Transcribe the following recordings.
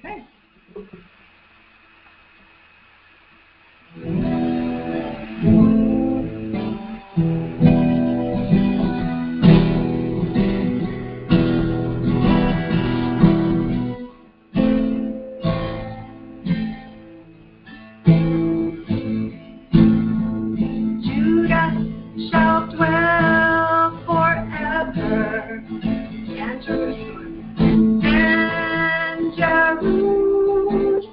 Okay. Judah shall dwell forever, and Jerusalem, and Jerusalem,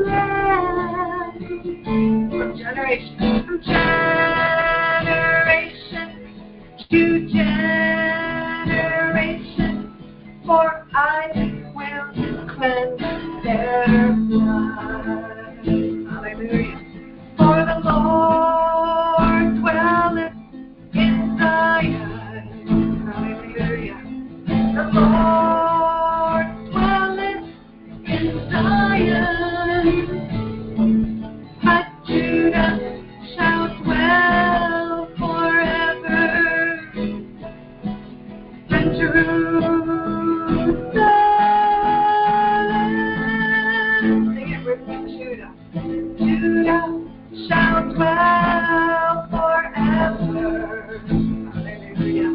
from generation to generation, for I will cleanse their blood. Hallelujah. For the Lord dwelleth in Zion. Hallelujah. The Lord dwelleth in Zion. But Judah shall dwell forever, and Jerusalem. Sing it with me, Judah. Judah shall dwell forever. Hallelujah.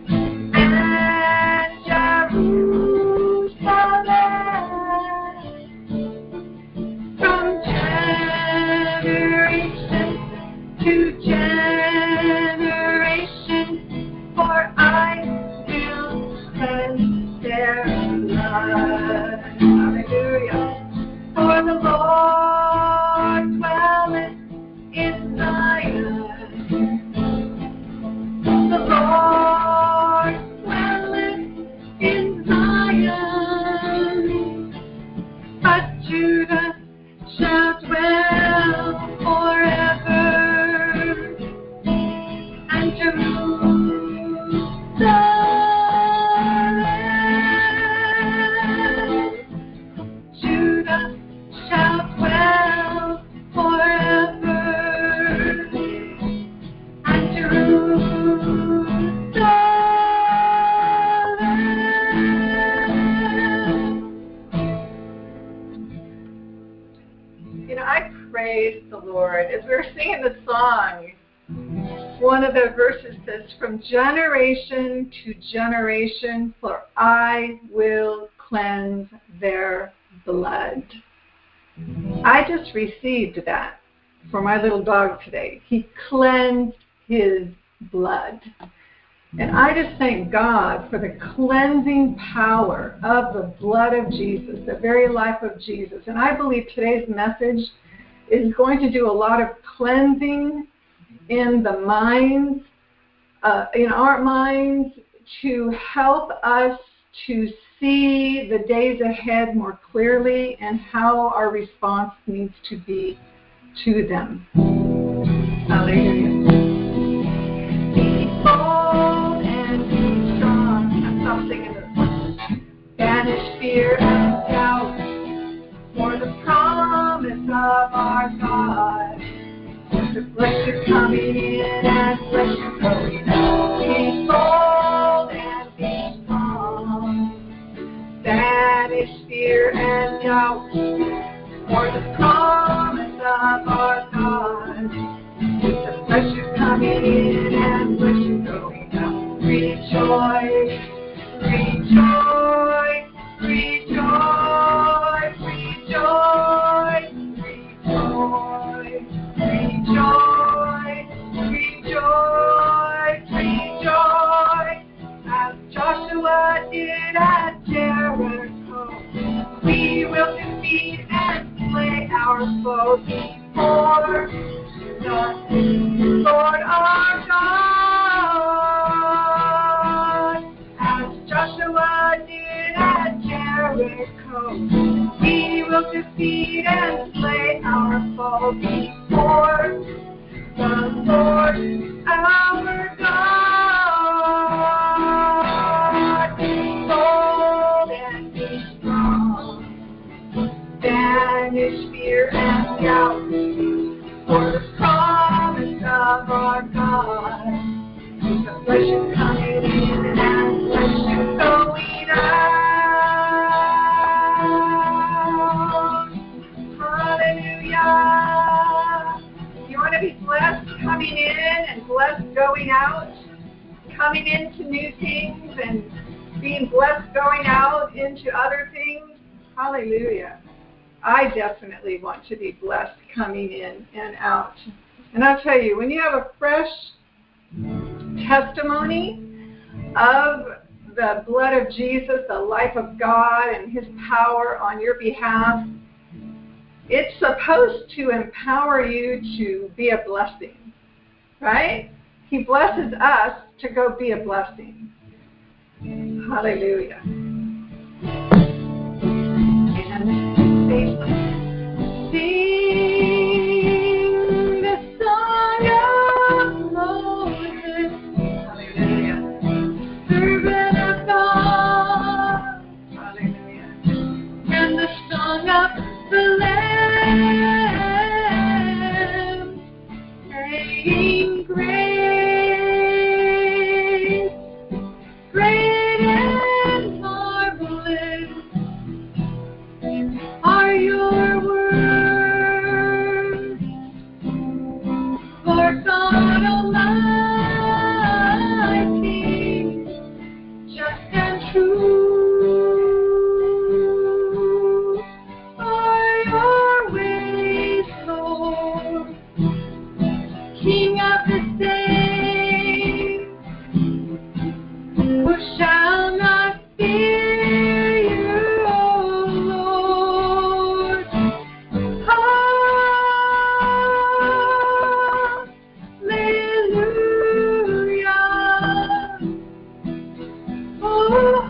And Jerusalem, from generation to generation, for I will cleanse their blood. Hallelujah. For the Lord dwelleth in Zion. The Lord dwelleth in Zion. But Judah shall dwell forever, and Jerusalem. Judah shall dwell forever, and Jerusalem. You know, I praise the Lord. As we were singing the song, one of the verses says, from generation to generation, for I will cleanse their blood. I just received that for my little dog today. He cleansed his blood. And I just thank God for the cleansing power of the blood of Jesus, the very life of Jesus. And I believe today's message is going to do a lot of cleansing in the minds, in our minds, to help us to see the days ahead more clearly and how our response needs to be to them. Hallelujah. Be bold and be strong. I'm stop singing this one. Banish fear and doubt for the promise of our God. The bless you coming in and bless you going out. Be bold and be strong. Banish fear and doubt for the promise of our God. The bless you coming in and bless you going out. Rejoice, rejoice, rejoice, rejoice, rejoice, rejoice, rejoice, rejoice. As Joshua did at Jericho, we will defeat and slay our foes before the Lord our God. As Joshua did at Jericho, we will defeat and slay our foes before the Lord our God. Be bold and be strong. Banish fear and doubt for the promise of our God. The blessing coming in and blessing going out. coming in and blessed going out, coming into new things and being blessed going out into other things? Hallelujah. I definitely want to be blessed coming in and out. And I'll tell you, when you have a fresh testimony of the blood of Jesus, the life of God, and his power on your behalf, it's supposed to empower you to be a blessing, right? He blesses us to go be a blessing. Hallelujah. And sing the song of Moses. Hallelujah. Servant of God. Hallelujah. And the song of the Lamb. Saying great, great and marvelous are your words, for God Almighty, just and true are your ways, Lord, King of the saints, who shall not fear you, O Lord. Hallelujah. Oh,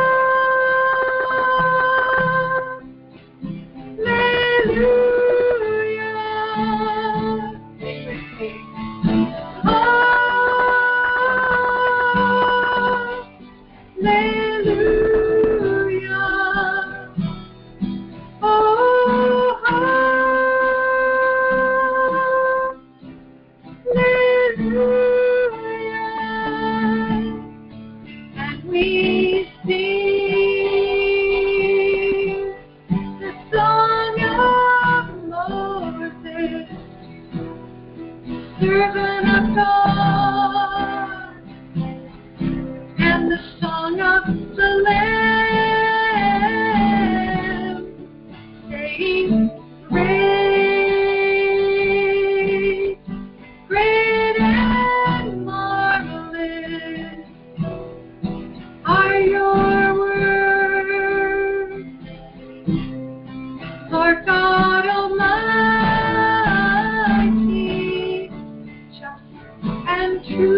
and we sing the song of Moses, servant of God, and the song of the Lamb, saying, great, great and marvelous are your words, Lord God Almighty, just and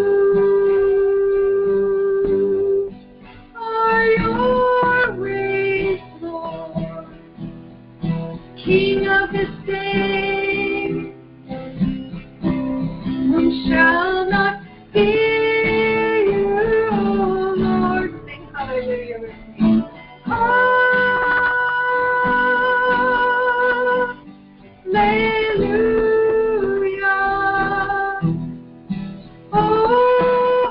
true are your ways, Lord, King of the saints, who shall not fear you, O Lord. Sing hallelujah with me. Hallelujah. Oh,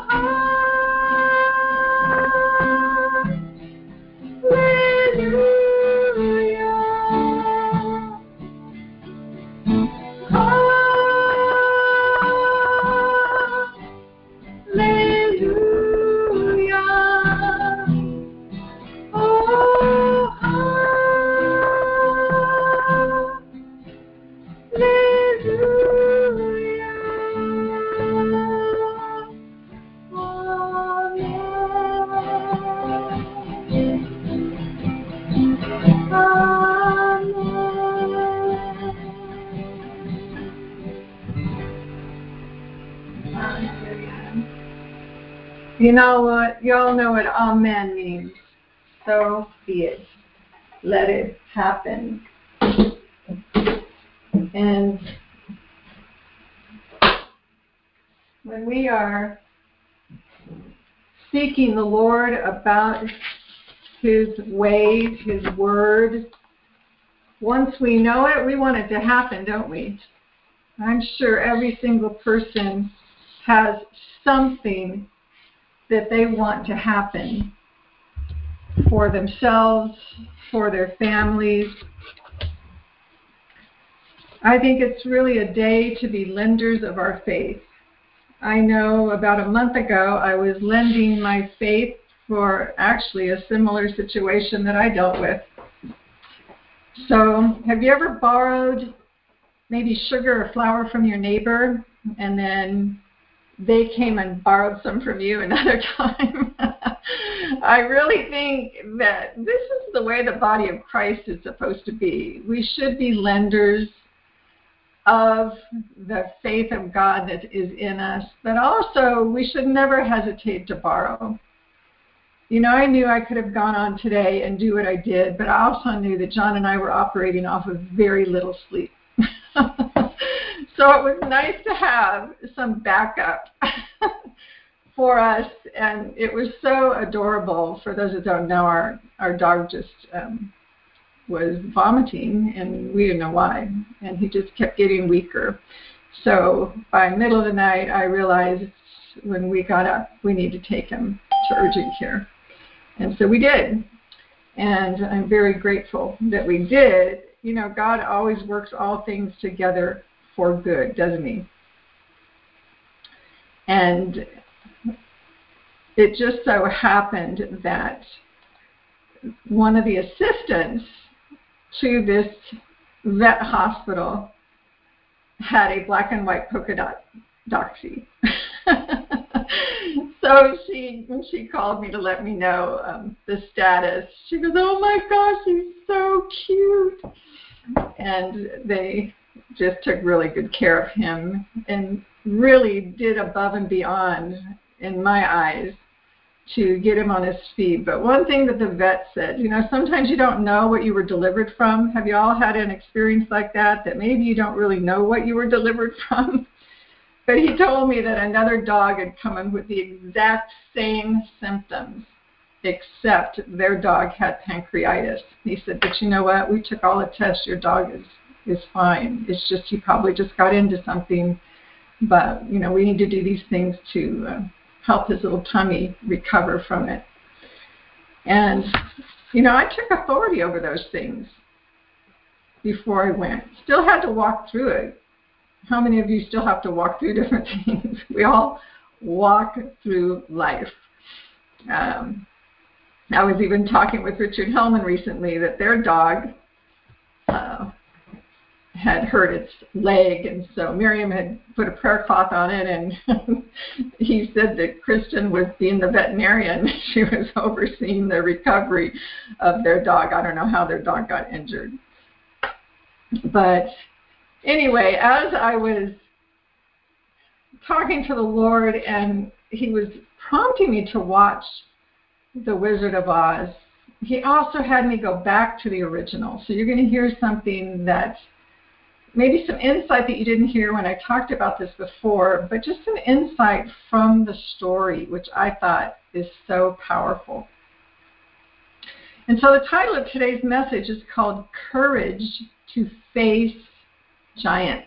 you know what? Y'all know what amen means. So be it. Let it happen. And when we are seeking the Lord about his ways, his word, once we know it, we want it to happen, don't we? I'm sure every single person has something that they want to happen for themselves, for their families. I think it's really a day to be lenders of our faith. I know about a month ago I was lending my faith for actually a similar situation that I dealt with. So have you ever borrowed maybe sugar or flour from your neighbor, and then they came and borrowed some from you another time? I really think that this is the way the body of Christ is supposed to be. We should be lenders of the faith of God that is in us, but also we should never hesitate to borrow. You know, I knew I could have gone on today and do what I did, but I also knew that John and I were operating off of very little sleep. So it was nice to have some backup for us, and it was so adorable. For those that don't know, our dog just was vomiting, and we didn't know why, and he just kept getting weaker. So by middle of the night, I realized when we got up, we need to take him to urgent care. And so we did, and I'm very grateful that we did. You know, God always works all things together for good, doesn't he? And it just so happened that one of the assistants to this vet hospital had a black and white polka dot doxy. So she called me to let me know the status. She goes, "Oh my gosh, he's so cute." And they just took really good care of him and really did above and beyond, in my eyes, to get him on his feet. But one thing that the vet said, you know, sometimes you don't know what you were delivered from. Have you all had an experience like that maybe you don't really know what you were delivered from? But he told me that another dog had come in with the exact same symptoms, except their dog had pancreatitis. He said, but you know what? We took all the tests. Your dog is fine. It's just he probably just got into something. But, you know, we need to do these things to help his little tummy recover from it. And, you know, I took authority over those things before I went. Still had to walk through it. How many of you still have to walk through different things? We all walk through life. I was even talking with Richard Hellman recently that their dog had hurt its leg, and so Miriam had put a prayer cloth on it, and he said that Kristen was being the veterinarian. She was overseeing the recovery of their dog. I don't know how their dog got injured. But anyway, as I was talking to the Lord and he was prompting me to watch The Wizard of Oz, he also had me go back to the original. So you're going to hear something that maybe some insight that you didn't hear when I talked about this before, but just some insight from the story, which I thought is so powerful. And so the title of today's message is called Courage to Face Giants.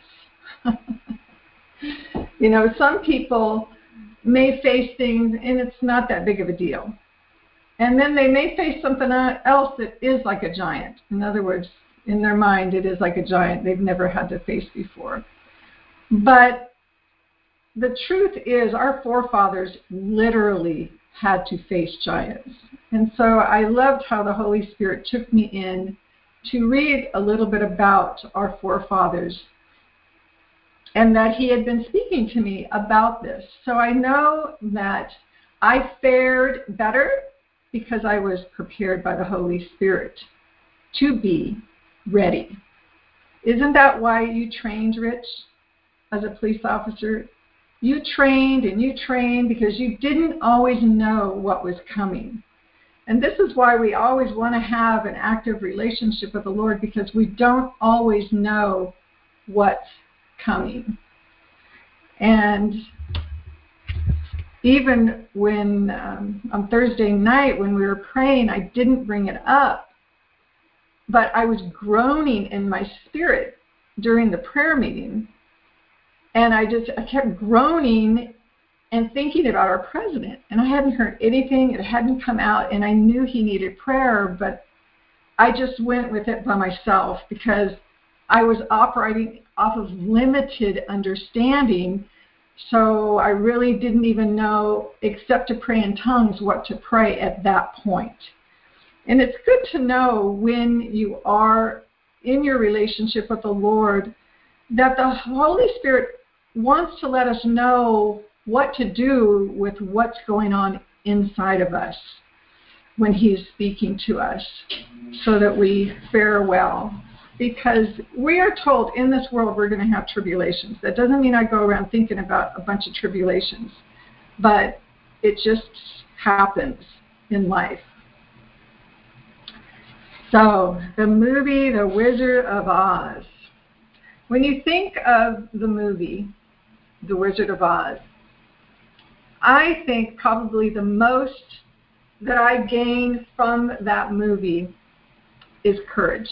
You know, some people may face things and it's not that big of a deal. And then they may face something else that is like a giant. In other words, in their mind, it is like a giant they've never had to face before. But the truth is our forefathers literally had to face giants. And so I loved how the Holy Spirit took me in to read a little bit about our forefathers and that he had been speaking to me about this. So I know that I fared better because I was prepared by the Holy Spirit to be ready. Isn't that why you trained, Rich, as a police officer? You trained and you trained because you didn't always know what was coming. And this is why we always want to have an active relationship with the Lord, because we don't always know what's coming. And even when on Thursday night when we were praying, I didn't bring it up, but I was groaning in my spirit during the prayer meeting. And I kept groaning and thinking about our president. And I hadn't heard anything. It hadn't come out. And I knew he needed prayer, but I just went with it by myself because I was operating off of limited understanding So I really didn't even know, except to pray in tongues, what to pray at that point. And it's good to know when you are in your relationship with the Lord that the Holy Spirit wants to let us know what to do with what's going on inside of us when He's speaking to us, so that we fare well. Because we are told in this world we're going to have tribulations. That doesn't mean I go around thinking about a bunch of tribulations, but it just happens in life. So, the movie The Wizard of Oz. When you think of the movie The Wizard of Oz, I think probably the most that I gained from that movie is courage.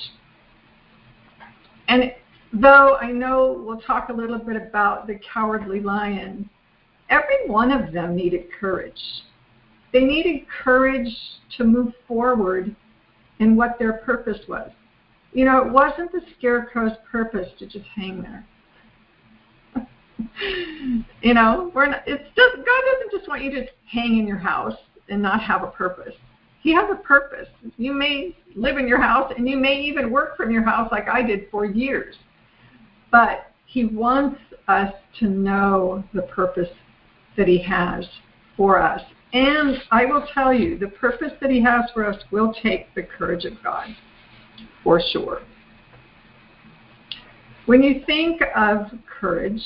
And though I know we'll talk a little bit about the Cowardly Lion, every one of them needed courage. They needed courage to move forward in what their purpose was. You know, it wasn't the Scarecrow's purpose to just hang there. You know, God doesn't just want you to hang in your house and not have a purpose. He has a purpose. You may live in your house, and you may even work from your house like I did for years. But He wants us to know the purpose that He has for us. And I will tell you, the purpose that He has for us will take the courage of God, for sure. When you think of courage,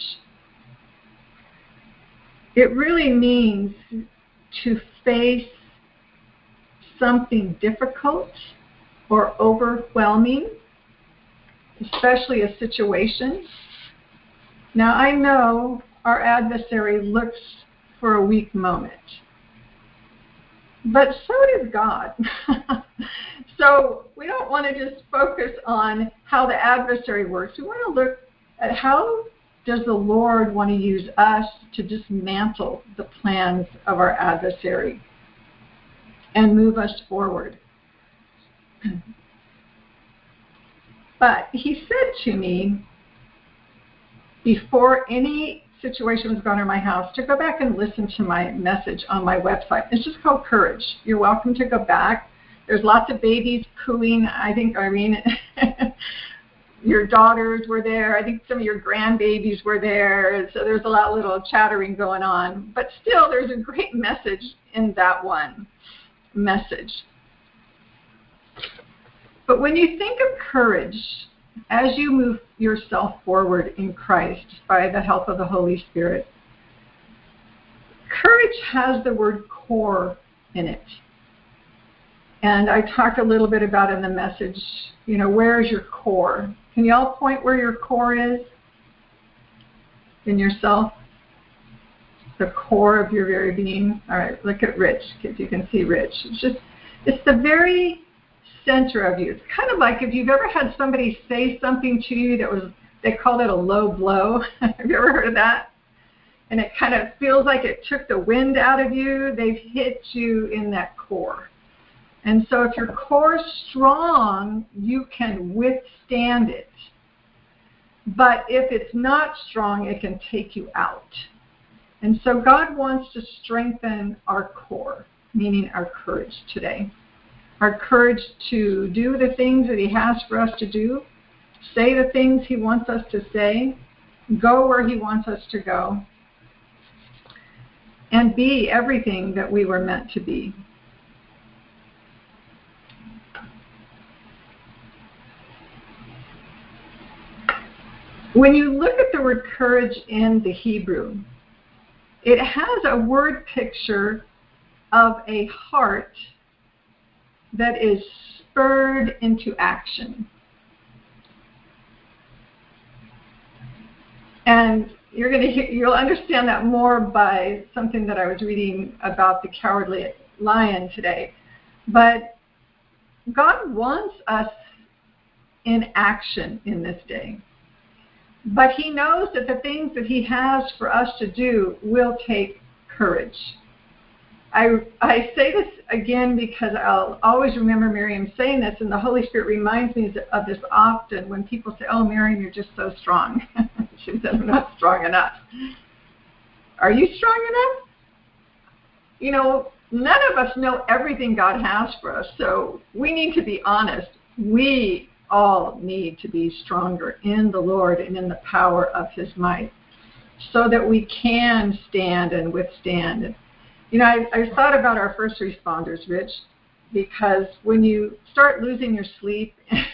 it really means to face something difficult or overwhelming, especially a situation. Now, I know our adversary looks for a weak moment, but so does God. So we don't want to just focus on how the adversary works. We want to look at how does the Lord want to use us to dismantle the plans of our adversary and move us forward. But He said to me, before any situation was going on in my house, to go back and listen to my message on my website. It's just called Courage. You're welcome to go back. There's lots of babies cooing. I think, Irene, your daughters were there. I think some of your grandbabies were there. So there's a lot of little chattering going on. But still, there's a great message in that one message. But when you think of courage, as you move yourself forward in Christ by the help of the Holy Spirit, courage has the word core in it. And I talked a little bit about in the message, you know, where is your core? Can you all point where your core is in yourself? The core of your very being. All right, look at Rich, if you can see Rich. It's the very center of you. It's kind of like if you've ever had somebody say something to you they called it a low blow. Have you ever heard of that? And it kind of feels like it took the wind out of you. They've hit you in that core. And so if your core is strong, you can withstand it. But if it's not strong, it can take you out. And so God wants to strengthen our core, meaning our courage today. Our courage to do the things that He has for us to do, say the things He wants us to say, go where He wants us to go, and be everything that we were meant to be. When you look at the word courage in the Hebrew, it has a word picture of a heart that is spurred into action. And you'll understand that more by something that I was reading about the Cowardly Lion today. But God wants us in action in this day. But He knows that the things that He has for us to do will take courage. I say this again because I'll always remember Miriam saying this, and the Holy Spirit reminds me of this often when people say, oh, Miriam, you're just so strong. She said, I'm not strong enough. Are you strong enough? You know, none of us know everything God has for us, so we need to be honest. We all need to be stronger in the Lord and in the power of his might so that we can stand and withstand. You know, I thought about our first responders, Rich, because when you start losing your sleep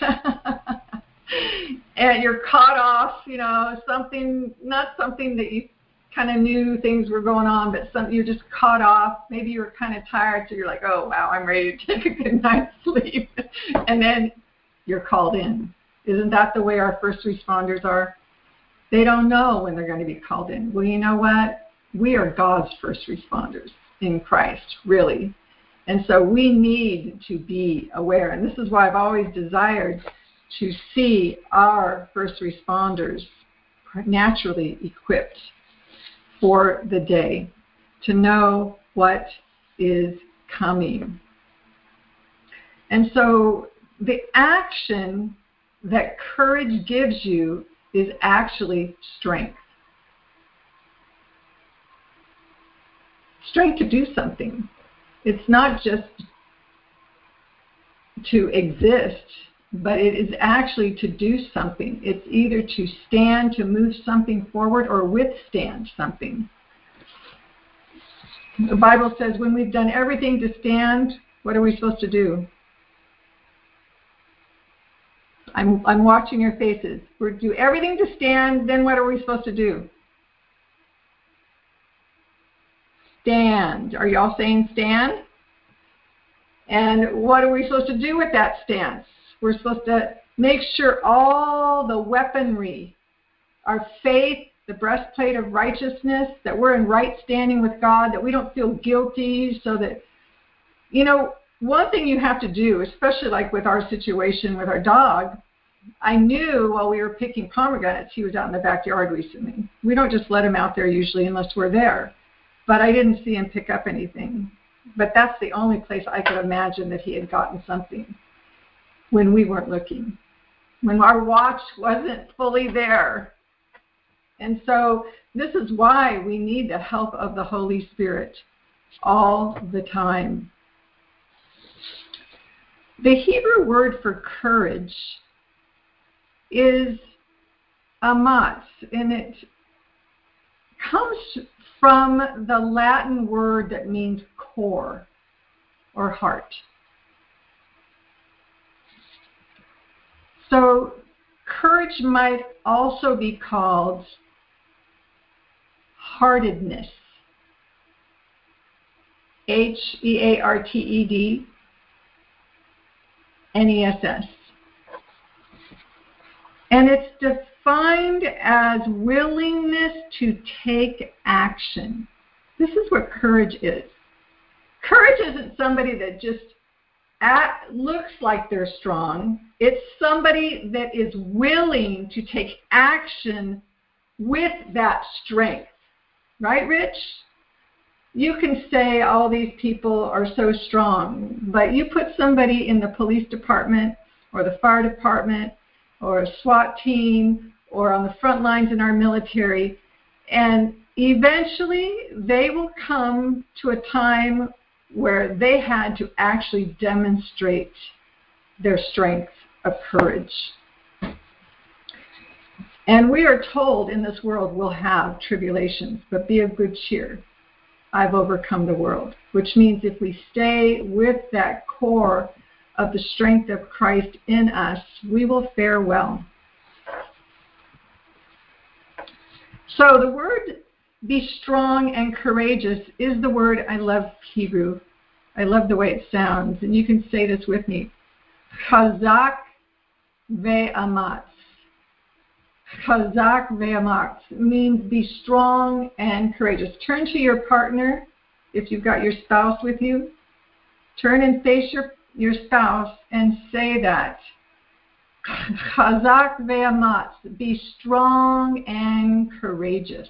and you're caught off, you know, not something that you kind of knew things were going on, but you're just caught off. Maybe you were kind of tired, so you're like, oh, wow, I'm ready to take a good night's sleep. And then you're called in. Isn't that the way our first responders are? They don't know when they're going to be called in. Well, you know what? We are God's first responders in Christ, really. And so we need to be aware. And this is why I've always desired to see our first responders naturally equipped for the day, to know what is coming. And so the action that courage gives you is actually strength. Strength to do something. It's not just to exist, but it is actually to do something. It's either to stand, to move something forward, or withstand something. The Bible says when we've done everything to stand, what are we supposed to do? I'm watching your faces. We do everything to stand, then what are we supposed to do? Stand. Are you all saying stand? And what are we supposed to do with that stance? We're supposed to make sure all the weaponry, our faith, the breastplate of righteousness, that we're in right standing with God, that we don't feel guilty, so that, you know, one thing you have to do, especially like with our situation with our dog, I knew while we were picking pomegranates, he was out in the backyard recently. We don't just let him out there usually unless we're there. But I didn't see him pick up anything. But that's the only place I could imagine that he had gotten something when we weren't looking, when our watch wasn't fully there. And so this is why we need the help of the Holy Spirit all the time. The Hebrew word for courage is amatz, and it comes from the Latin word that means core or heart. So courage might also be called heartedness. Heartedness. And it's defined as willingness to take action. This is what courage is. Courage isn't somebody that just looks like they're strong. It's somebody that is willing to take action with that strength. Right, Rich? You can say all these people are so strong, but you put somebody in the police department or the fire department or a SWAT team or on the front lines in our military, and eventually they will come to a time where they had to actually demonstrate their strength of courage. And we are told in this world we'll have tribulations, but be of good cheer. I've overcome the world, which means if we stay with that core of the strength of Christ in us, we will fare well. So the word be strong and courageous is the word, I love Hebrew. I love the way it sounds. And you can say this with me. Chazak ve'amatz. Chazak ve'amatz means be strong and courageous. Turn to your partner, if you've got your spouse with you. Turn and face your spouse and say that. Chazak ve'amatz, be strong and courageous.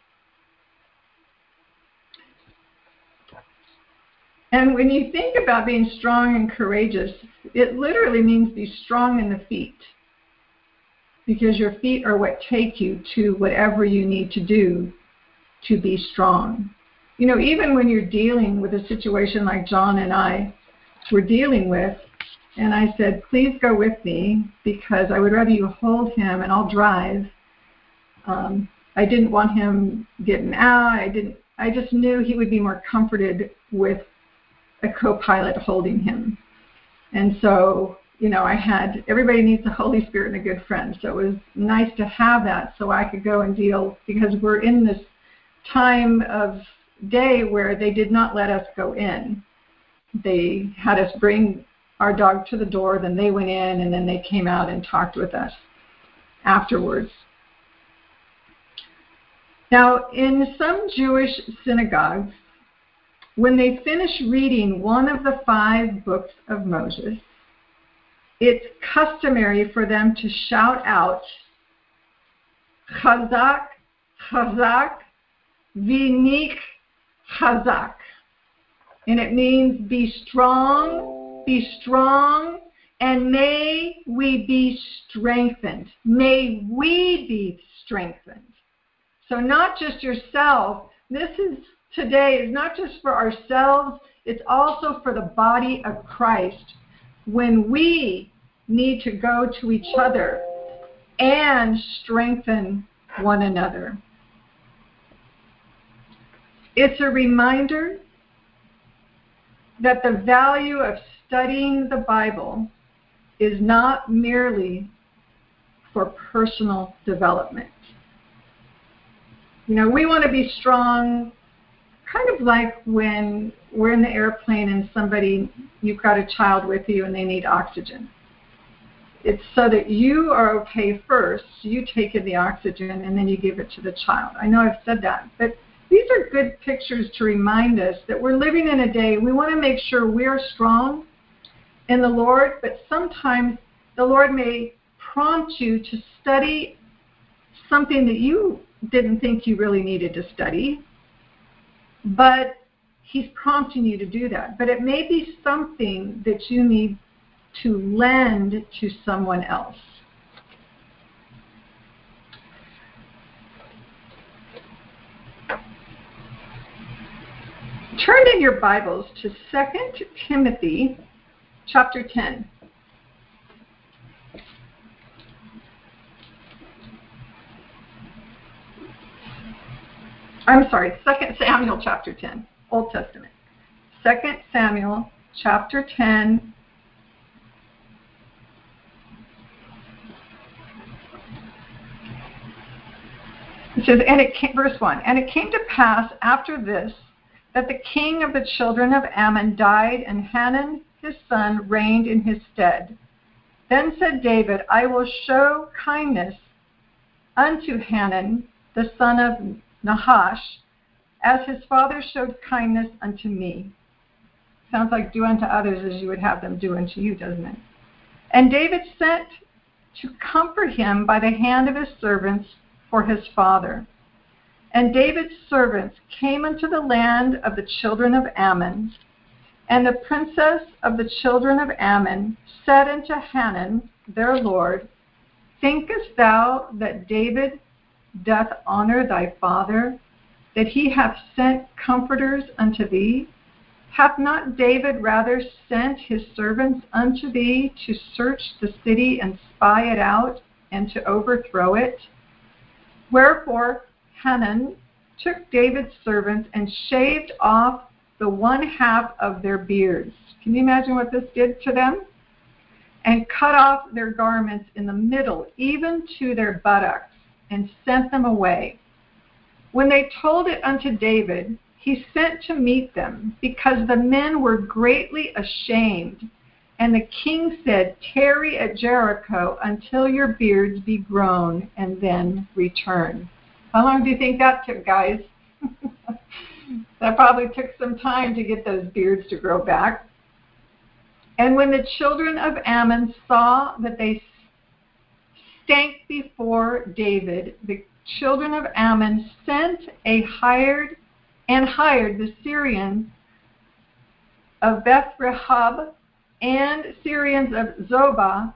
And when you think about being strong and courageous, it literally means be strong in the feet, because your feet are what take you to whatever you need to do to be strong. You know, even when you're dealing with a situation like John and I were dealing with, and I said, please go with me because I would rather you hold him and I'll drive. I didn't want him getting out. I just knew he would be more comforted with a co-pilot holding him. And so, you know, everybody needs the Holy Spirit and a good friend. So it was nice to have that so I could go and deal, because we're in this time of day where they did not let us go in. They had us bring our dog to the door, then they went in, and then they came out and talked with us afterwards. Now, in some Jewish synagogues, when they finish reading one of the 5 books of Moses, it's customary for them to shout out, Chazak, Chazak, V'nik Chazak. And it means be strong, and may we be strengthened. May we be strengthened. So not just yourself. Today is not just for ourselves, it's also for the body of Christ. When we need to go to each other and strengthen one another. It's a reminder that the value of studying the Bible is not merely for personal development. You know, we want to be strong, kind of like when we're in the airplane and you've got a child with you and they need oxygen. It's so that you are okay first, you take in the oxygen, and then you give it to the child. I know I've said that, but these are good pictures to remind us that we're living in a day, we want to make sure we're strong in the Lord, but sometimes the Lord may prompt you to study something that you didn't think you really needed to study, but he's prompting you to do that. But it may be something that you need to lend to someone else. Turn in your Bibles to 2 Timothy chapter 10. I'm sorry, 2 Samuel chapter 10, Old Testament. 2 Samuel chapter 10. It says, verse 1, and it came to pass after this that the king of the children of Ammon died, and Hanun his son reigned in his stead. Then said David, I will show kindness unto Hanun the son of Nahash, as his father showed kindness unto me. Sounds like do unto others as you would have them do unto you, doesn't it? And David sent to comfort him by the hand of his servants for his father. And David's servants came unto the land of the children of Ammon, and the princess of the children of Ammon said unto Hanun, their lord, thinkest thou that David doth honor thy father, that he hath sent comforters unto thee? Hath not David rather sent his servants unto thee to search the city and spy it out, and to overthrow it? Wherefore Hanun took David's servants and shaved off the 1/2 of their beards. Can you imagine what this did to them? And cut off their garments in the middle, even to their buttocks, and sent them away. When they told it unto David, he sent to meet them, because the men were greatly ashamed. And the king said, tarry at Jericho until your beards be grown, and then return. How long do you think that took, guys? That probably took some time to get those beards to grow back. And when the children of Ammon saw that they stank before David, the children of Ammon sent hired the Syrians of Beth-Rehob and Syrians of Zobah,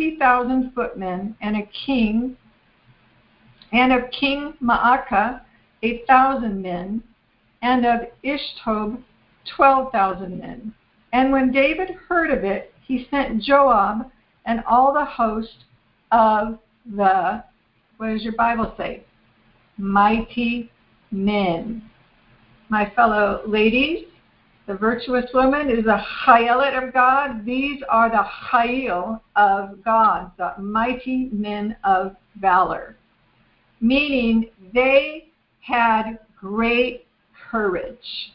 20,000 footmen, and of King Maacah 8,000 men, and of Ishtob 12,000 men. And when David heard of it, he sent Joab and all the host of the, what does your Bible say? Mighty men. My fellow ladies, the virtuous woman is a chayelet of God. These are the chayil of God, the mighty men of valor. Meaning they had great courage.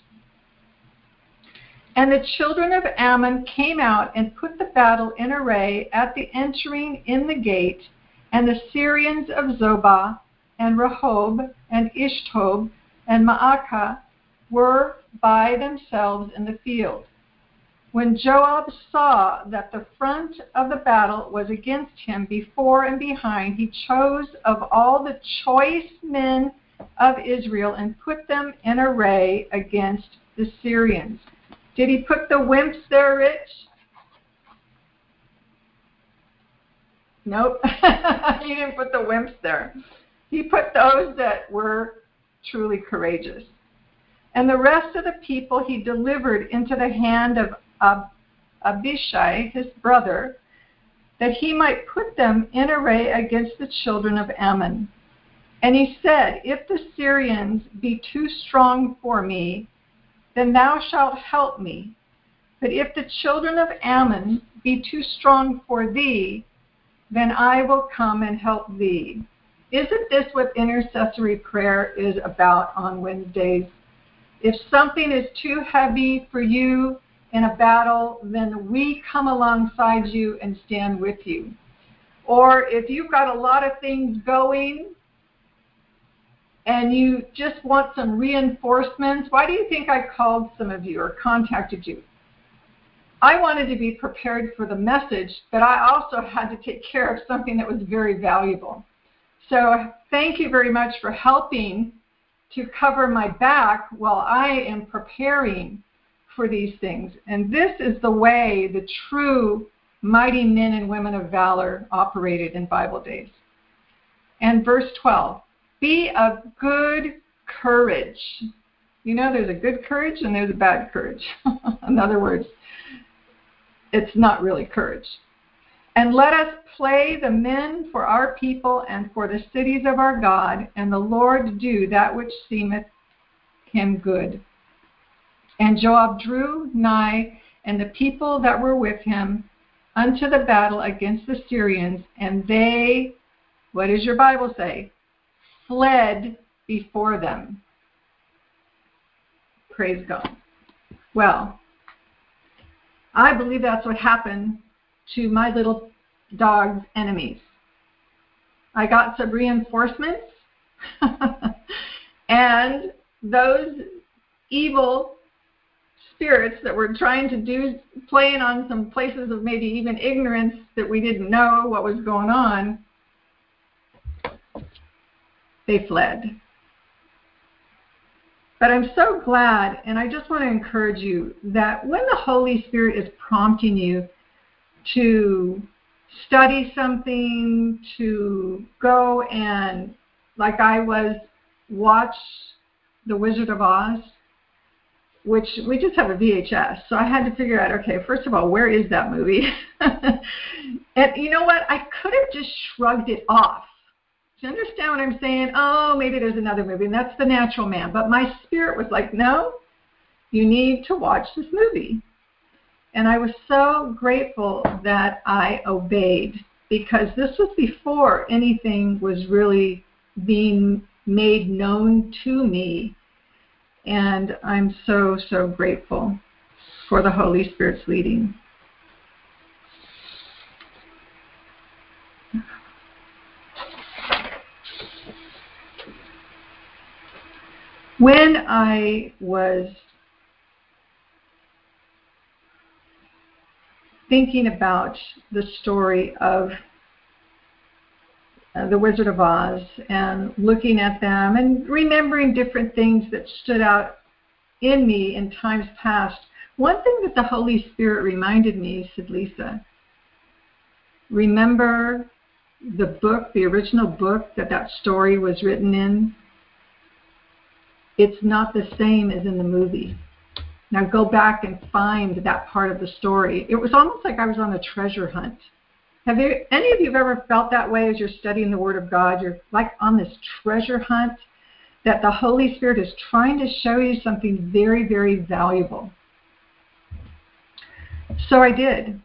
And the children of Ammon came out and put the battle in array at the entering in the gate, and the Syrians of Zobah and Rehob and Ishtob and Maacah were by themselves in the field. When Joab saw that the front of the battle was against him before and behind, he chose of all the choice men of Israel and put them in array against the Syrians. Did he put the wimps there, Rich? Nope. He didn't put the wimps there. He put those that were truly courageous. And the rest of the people he delivered into the hand of Abishai, his brother, that he might put them in array against the children of Ammon. And he said, if the Syrians be too strong for me, then thou shalt help me. But if the children of Ammon be too strong for thee, then I will come and help thee. Isn't this what intercessory prayer is about on Wednesdays? If something is too heavy for you in a battle, then we come alongside you and stand with you. Or if you've got a lot of things going and you just want some reinforcements, why do you think I called some of you or contacted you? I wanted to be prepared for the message, but I also had to take care of something that was very valuable. So thank you very much for helping to cover my back while I am preparing for these things. And this is the way the true mighty men and women of valor operated in Bible days. And verse 12, be of good courage. You know, there's a good courage and there's a bad courage. In other words, it's not really courage. And let us play the men for our people and for the cities of our God, and the Lord do that which seemeth him good. And Joab drew nigh, and the people that were with him, unto the battle against the Syrians, and they, what does your Bible say? Fled before them. Praise God. Well, I believe that's what happened to my little dog's enemies. I got some reinforcements, and those evil spirits that were trying to do, playing on some places of maybe even ignorance that we didn't know what was going on, they fled. But I'm so glad, and I just want to encourage you, that when the Holy Spirit is prompting you to study something, to go and, like I was, watch The Wizard of Oz, which we just have a VHS. So I had to figure out, okay, first of all, where is that movie? And you know what? I could have just shrugged it off. Do you understand what I'm saying? Oh, maybe there's another movie, and that's The Natural Man. But my spirit was like, no, you need to watch this movie. And I was so grateful that I obeyed, because this was before anything was really being made known to me. And I'm so, so grateful for the Holy Spirit's leading. When I was thinking about the story of The Wizard of Oz and looking at them and remembering different things that stood out in me in times past, one thing that the Holy Spirit reminded me, he said, Lisa, remember the book, the original book that story was written in? It's not the same as in the movie. Now go back and find that part of the story. It was almost like I was on a treasure hunt. Have any of you ever felt that way as you're studying the Word of God? You're like on this treasure hunt that the Holy Spirit is trying to show you something very, very valuable. So I did.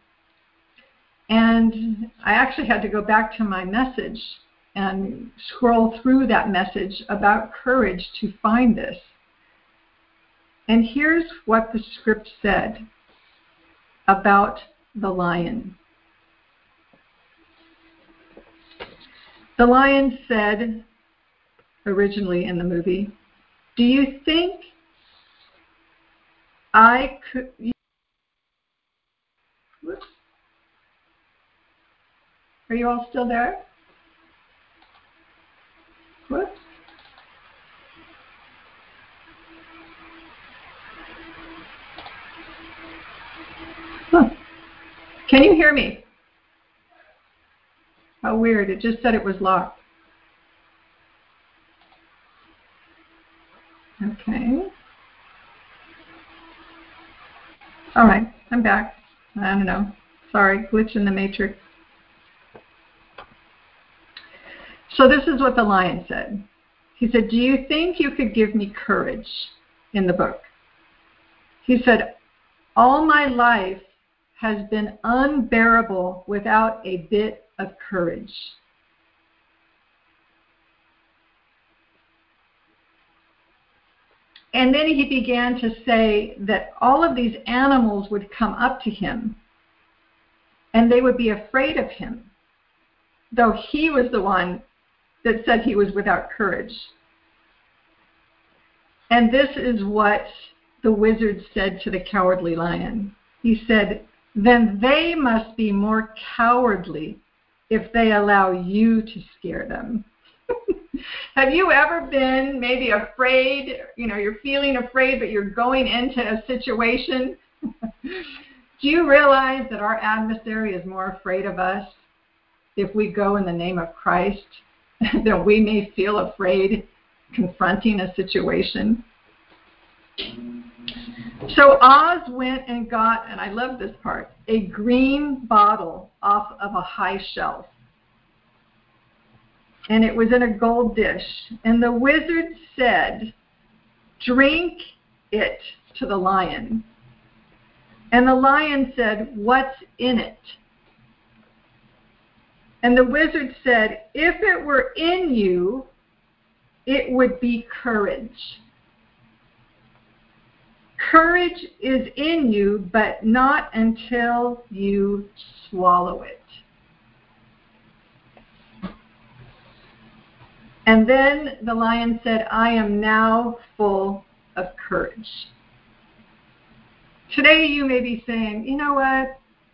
And I actually had to go back to my message and scroll through that message about courage to find this. And here's what the script said about the lion. The lion said, originally in the movie, "Do you think I could..." Whoops. Are you all still there? Whoops. Huh. Can you hear me? How weird. It just said it was locked. Okay. All right. I'm back. I don't know. Sorry. Glitch in the matrix. So this is what the lion said. He said, "Do you think you could give me courage?" In the book. He said, "All my life has been unbearable without a bit of courage." And then he began to say that all of these animals would come up to him and they would be afraid of him, though he was the one that said he was without courage. And this is what the wizard said to the cowardly lion. He said, "Then they must be more cowardly if they allow you to scare them." Have you ever been maybe afraid, you're feeling afraid, but you're going into a situation? Do you realize that our adversary is more afraid of us if we go in the name of Christ than we may feel afraid confronting a situation? So Oz went and got, and I love this part, a green bottle off of a high shelf. And it was in a gold dish. And the wizard said, "Drink it," to the lion. And the lion said, "What's in it?" And the wizard said, "If it were in you, it would be courage. Courage is in you, but not until you swallow it." And then the lion said, "I am now full of courage." Today you may be saying, "You know what?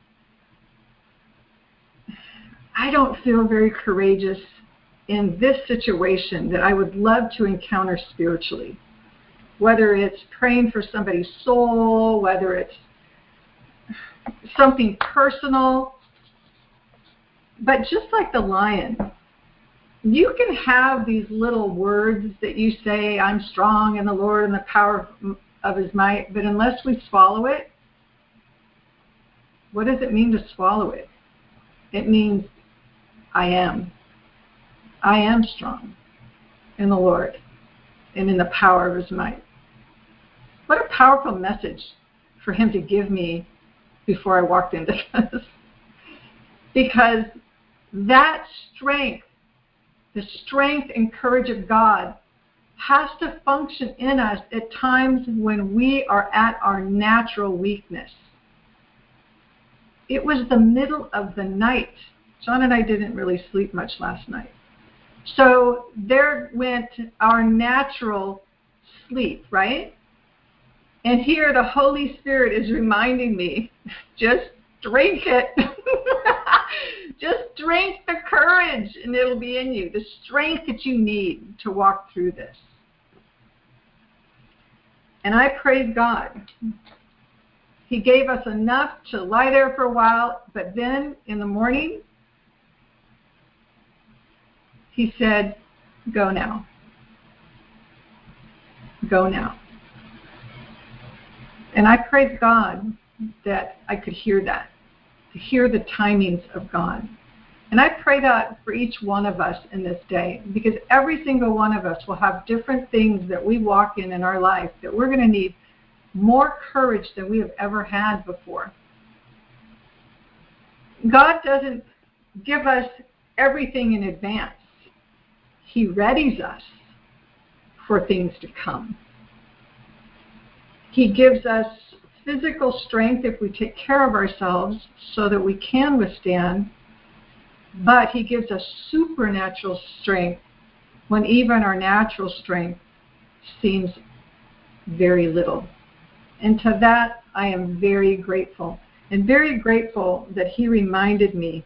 I don't feel very courageous in this situation that I would love to encounter spiritually." Whether it's praying for somebody's soul, whether it's something personal. But just like the lion, you can have these little words that you say, "I'm strong in the Lord and the power of his might," but unless we swallow it, what does it mean to swallow it? It means I am. I am strong in the Lord and in the power of his might. What a powerful message for him to give me before I walked into this. Because that strength, the strength and courage of God, has to function in us at times when we are at our natural weakness. It was the middle of the night. John and I didn't really sleep much last night. So there went our natural sleep, right? And here the Holy Spirit is reminding me, just drink it. Just drink the courage and it'll be in you, the strength that you need to walk through this. And I praise God. He gave us enough to lie there for a while, but then in the morning, he said, "Go now. Go now. And I praise God that I could hear that, to hear the timings of God. And I pray that for each one of us in this day, because every single one of us will have different things that we walk in our life that we're going to need more courage than we have ever had before. God doesn't give us everything in advance. He readies us for things to come. He gives us physical strength if we take care of ourselves so that we can withstand, but He gives us supernatural strength when even our natural strength seems very little. And to that, I am very grateful. And very grateful that He reminded me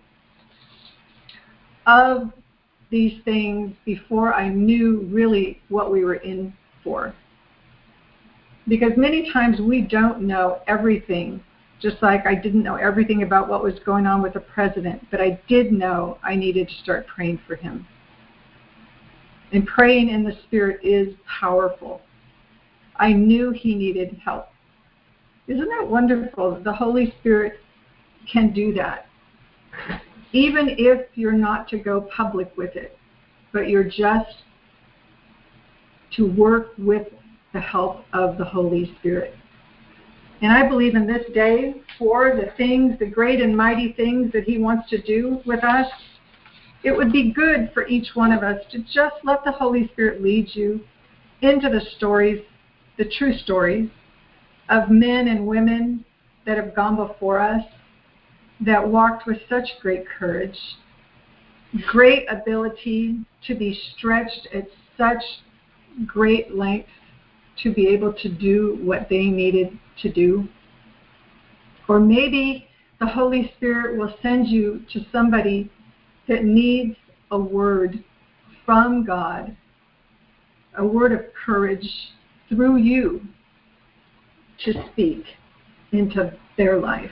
of these things before I knew really what we were in for. Because many times we don't know everything, just like I didn't know everything about what was going on with the president, but I did know I needed to start praying for him. And praying in the Spirit is powerful. I knew he needed help. Isn't that wonderful? The Holy Spirit can do that. Even if you're not to go public with it, but you're just to work with the help of the Holy Spirit. And I believe in this day, for the things, the great and mighty things that He wants to do with us, it would be good for each one of us to just let the Holy Spirit lead you into the stories, the true stories of men and women that have gone before us, that walked with such great courage, great ability to be stretched at such great length to be able to do what they needed to do. Or maybe the Holy Spirit will send you to somebody that needs a word from God, a word of courage through you to speak into their life.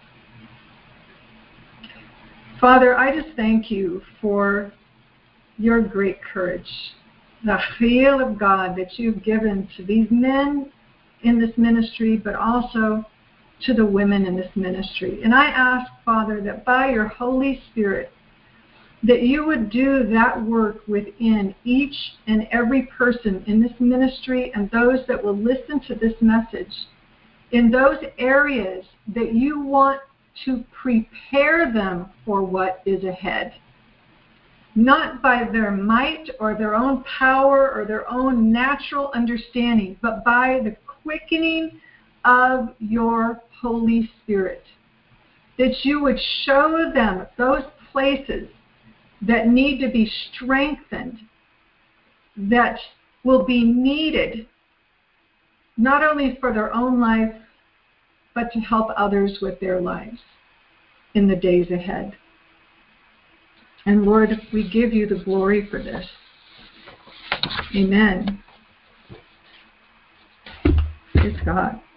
Father, I just thank you for your great courage, the chiyuv of God that you've given to these men in this ministry, but also to the women in this ministry. And I ask, Father, that by your Holy Spirit, that you would do that work within each and every person in this ministry and those that will listen to this message, in those areas that you want to prepare them for what is ahead. Not by their might or their own power or their own natural understanding, but by the quickening of your Holy Spirit. That you would show them those places that need to be strengthened, that will be needed, not only for their own life, but to help others with their lives in the days ahead. And Lord, we give you the glory for this. Amen. Praise God.